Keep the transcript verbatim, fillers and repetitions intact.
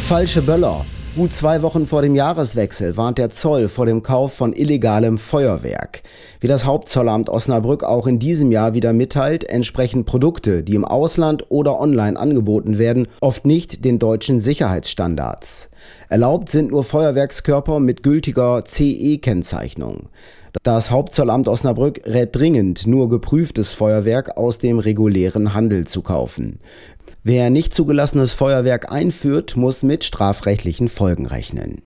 Falsche Böller. Gut zwei Wochen vor dem Jahreswechsel warnt der Zoll vor dem Kauf von illegalem Feuerwerk. Wie das Hauptzollamt Osnabrück auch in diesem Jahr wieder mitteilt, entsprechen Produkte, die im Ausland oder online angeboten werden, oft nicht den deutschen Sicherheitsstandards. Erlaubt sind nur Feuerwerkskörper mit gültiger C E-Kennzeichnung. Das Hauptzollamt Osnabrück rät dringend, nur geprüftes Feuerwerk aus dem regulären Handel zu kaufen. Wer nicht zugelassenes Feuerwerk einführt, muss mit strafrechtlichen Folgen rechnen.